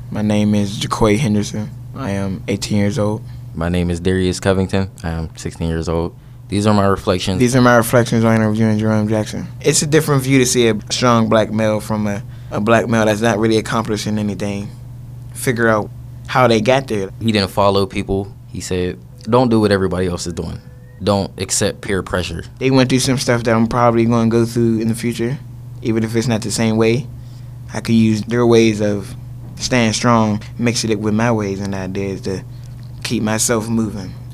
My name is Jacoy Henderson. I am 18 years old. My name is Darius Covington. I am 16 years old. These are my reflections. These are my reflections on interviewing Jerome Jackson. It's a different view to see a strong black male from a black male that's not really accomplishing anything. Figure out how they got there. He didn't follow people. He said, don't do what everybody else is doing. Don't accept peer pressure. They went through some stuff that I'm probably going to go through in the future, even if it's not the same way. I could use their ways of staying strong, mixing it with my ways and ideas to keep myself moving.